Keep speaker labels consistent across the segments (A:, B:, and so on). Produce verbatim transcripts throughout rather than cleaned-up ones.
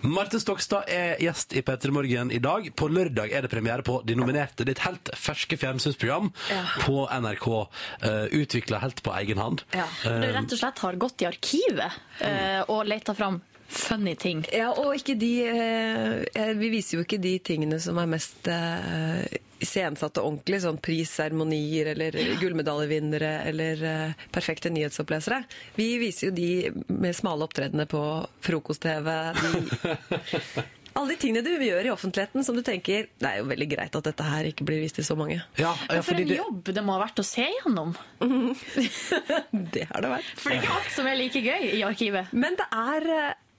A: Marte Stokstad er gjest i P tre Morgen i dag. På lørdag er det premiere på De nominerte, ditt helt ferske fjernsynsprogram ja. På N R K, uh, utviklet helt på egen hand.
B: Ja.
A: Uh,
B: du rett og slett har gått i arkivet uh, og letet fram funny ting.
C: Ja, og ikke de eh, vi viser jo ikke de tingene som er mest eh, iscenesatte ordentlig, sånn prisseremonier eller ja. Gullmedaljevinnere eller eh, perfekte nyhetsopplesere. Vi viser jo de med smale opptredene på frokost-T V. De, alle de tingene du gjør i offentligheten som du tenker, det er jo veldig greit at dette her ikke blir vist til så mange.
A: Ja, ja,
B: for en det... jobb det må ha vært å se gjennom.
C: Det har det vært.
B: For det er ikke alt som er like gøy i arkivet.
C: Men det er...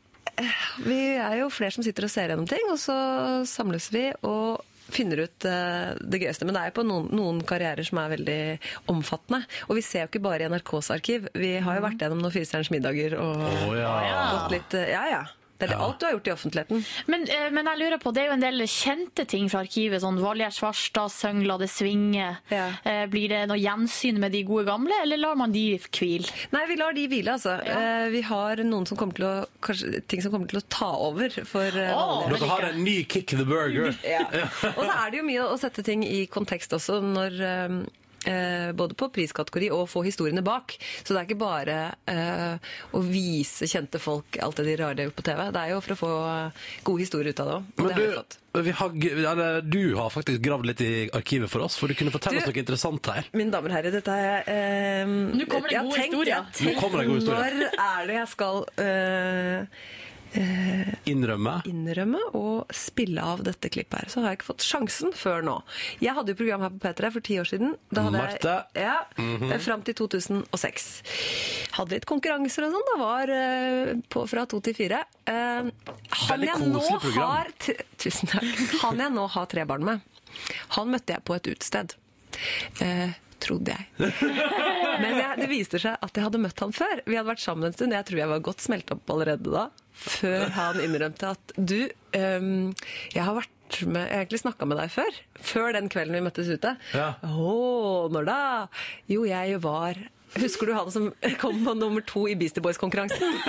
C: Vi er jo flere som sitter og ser gjennom ting, og så samles vi og finner ut uh, det gøyeste. Men det er jo på noen, noen karrierer som er veldig omfattende. Og vi ser jo ikke bare i N R K's arkiv. Vi har jo vært gjennom noen firestjerners middager og
A: oh, ja.
C: gått litt... Uh, ja, ja. Det er det, alt du har gjort i offentligheten.
B: Men, men jeg lurer på, det er jo en del kjente ting fra arkivet, sånn Valgerd Svarstad, Søng, La det svinge. Ja. Blir det noe gjensyn med de gode gamle, eller lar man de hvile?
C: Nei, vi lar de hvile, altså. Ja. Vi har noen som kommer til å, kanskje ting som kommer til å ta over for
A: oh, dere har en ny Kick the Burger.
C: Ja. Og så er det jo mye å sette ting i kontekst også, når... Eh, både på priskategori og få historiene bak. Så det er ikke bare eh, å vise kjente folk alt det de rare har gjort på T V. Det er jo for å få gode historier ut av det også. Og
A: Men
C: det
A: du,
C: har vi fått.
A: Vi har, du har faktisk gravd litt i arkivet for oss, for du kunne fortelle du, oss noe interessant her.
C: Mine damer og herrer, dette er eh,
B: Nå kommer det gode historier.
A: Nå kommer det gode historier.
C: Når er det jeg skal eh,
A: Eh, innrømme.
C: innrømme og spille av dette klippet her. Så har jeg ikke fått sjansen før nå. Jeg hadde jo program her på P tre for ti år siden. Da hadde
A: Marte.
C: Jeg, ja,
A: mm-hmm.
C: Frem til to tusen og seks. Hadde litt konkurranser og sånn. Da var uh, på fra to til fire. Uh, han jeg nå har t- Tusen takk. Han jeg nå har tre barn med, han møtte jeg på et utested. Uh, trodde jeg. Men jeg, det viste seg at jeg hadde møtt han før. Vi hadde vært sammen en stund. Jeg tror jeg var godt smelt opp allerede da. Før han innrømte at du, um, jeg har vært med, jeg har egentlig snakket med deg før, før den kvelden vi møttes ute.
A: Ja.
C: Åh, når da? Jo, jeg var, husker du han som kom på nummer to i Beastie Boys-konkurransen?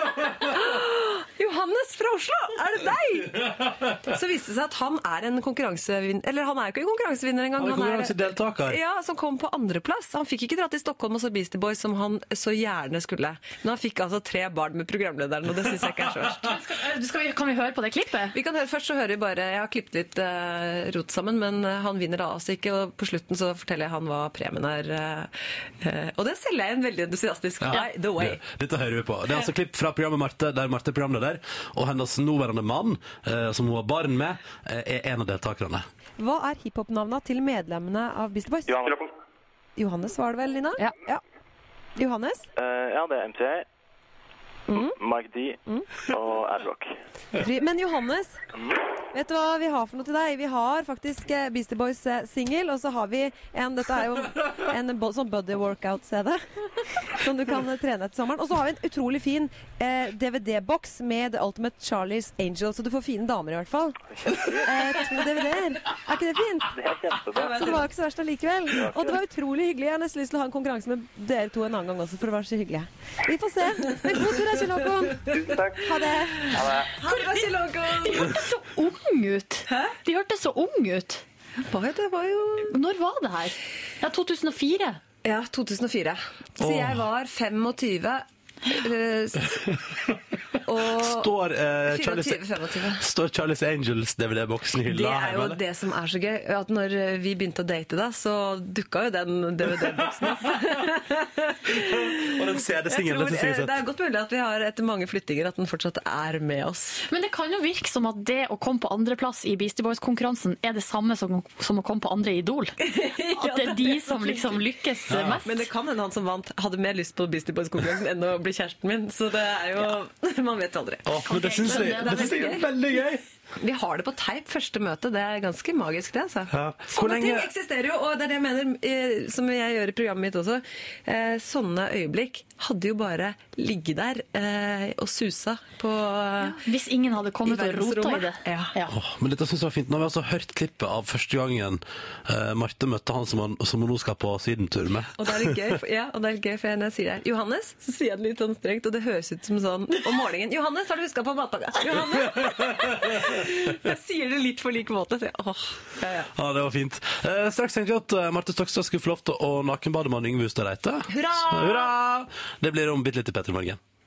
C: Johannes fra Oslo, er det deg? Så viste det seg at han er en konkurransevinner, eller han er jo ikke en konkurransevinner engang.
A: Han er konkurransedeltaker.
C: Ja, som kom på andre plass. Han fikk ikke dra til Stockholm og så Beastie Boys som han så gjerne skulle. Men han fikk altså tre barn med programlederen, og det synes jeg ikke er så verst.
B: Skal, skal vi, kan vi høre på det klippet?
C: Vi kan høre, først så hører vi bare, jeg har klippet litt uh, rot sammen, men uh, han vinner da altså ikke, og på slutten så forteller jeg han hva premien er. Uh, uh, og det selger jeg en veldig entusiastisk
A: ja.
C: by the way.
A: Det, dette hører vi på. Det er altså klipp fra programmet Marte, der Marte er programleder, og hennes nåværende mann, eh, som hun har barn med, eh, er en av deltakerne.
D: Hva er hiphop-navnet til medlemmene av Beastie Boys?
E: Johannes.
D: Johannes var det vel, Lina?
C: Ja.
D: ja. Johannes?
E: Uh, ja, det er M T A, mm. Mike D mm. og Ad-Rock.
D: Men Johannes, mm. vet du hva vi har for noe til deg? Vi har faktisk eh, Beastie Boys eh, single, og så har vi en, dette er jo en bo, sånn body workout-C D, som du kan eh, trene etter sommeren. Og så har vi en utrolig fin eh, D V D-boks med The Ultimate Charlie's Angel, så du får fine damer i hvert fall. Eh, to D V D-er. Er ikke det fint?
E: Det er kjempebra.
D: Så det var ikke så verst allikevel. Og det var utrolig hyggelig. Jeg har nesten lyst til å ha en konkurranse med dere to en annen gang også, for det var så hyggelig. Vi får se. Men god tur, Kjell Håkon.
E: Tusen takk.
D: Ha det.
E: Ha det.
C: Ha det, Kjell Håkon.
B: De hørtes så ung ut. Hæ? De hørtes så ung ut.
C: Bare, det var jo...
B: Når var det her? Ja, to tusen og fire.
C: Ja, to tusen og fire. Så
A: Åh.
C: jeg var femogtyve. Og
A: står, uh, Charlie's,
C: fire og tjue,
A: står Charlie's Angels D V D-boksen i hylla?
C: Det er jo
A: eller?
C: det som er så gøy, at når vi begynte å date da, så dukket jo den D V D-boksen opp.
A: Og den C D-singelen, det synes jeg
C: Det er godt mulig at vi har etter mange flyttinger at den fortsatt er med oss.
B: Men det kan jo virke som at det å komme på andreplass i Beastie Boys-konkurransen er det samme som, som å komme på andre Idol. At det er de som liksom lykkes ja. mest.
C: Men det kan hende han som vant hadde mer lyst på Beastie Boys-konkurransen enn å bli kjæresten min, så det er jo, ja. man vet aldri.
A: Åh, men det synes jeg, det, det synes jeg er veldig gøy.
C: Vi har det på teip, første møte. Det er ganske magisk, det. Altså.
A: Ja.
C: Sånne
A: lenge...
C: ting eksisterer jo, og det er det jeg mener, eh, som jeg gjør i programmet mitt også. Eh, sånne øyeblikk hadde jo bare ligget der eh, og susa på
B: ja. Hvis ingen hadde kommet og rota i det.
C: Ja.
B: Ja.
A: Oh, men dette synes jeg var fint. Nå har vi altså hørt klippet av første gangen uh, Marte møtte han som, han som hun nå skal på sydentur med.
C: Og det er litt gøy, ja, og det er litt gøy, for når jeg sier det Johannes, så sier jeg det litt sånn strengt, og det høres ut som sånn om morgenen. Johannes, har du husket på matpakka? Johannes! Jeg sier det litt for lik måte. Så jeg, åh, ja, ja.
A: Ja, det var fint. Eh, straks tenkte vi at uh, Marte Stokstad skulle få lov til å nakenbade med Yngve Hustad Reite.
C: Hurra!
A: Så, hurra! Det blir om bitte litt i Petter Morgen.